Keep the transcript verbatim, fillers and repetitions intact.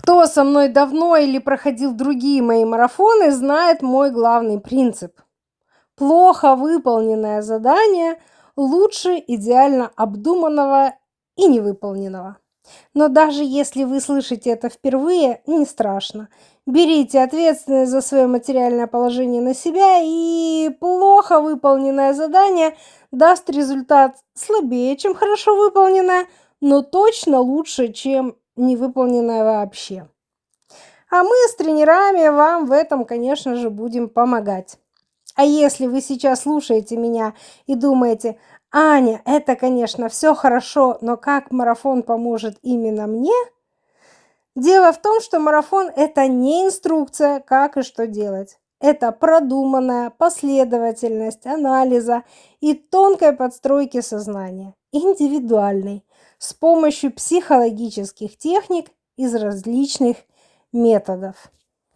Кто со мной давно или проходил другие мои марафоны, знает мой главный принцип. Плохо выполненное задание лучше идеально обдуманного и невыполненного. Но даже если вы слышите это впервые, не страшно. Берите ответственность за свое материальное положение на себя, и плохо выполненное задание даст результат слабее, чем хорошо выполненное, но точно лучше, чем невыполненное вообще. А мы с тренерами вам в этом, конечно же, будем помогать. А если вы сейчас слушаете меня и думаете: «Аня, это, конечно, все хорошо, но как марафон поможет именно мне?» Дело в том, что марафон– это не инструкция, как и что делать. Это продуманная последовательность анализа и тонкой подстройки сознания, индивидуальной, с помощью психологических техник из различных методов.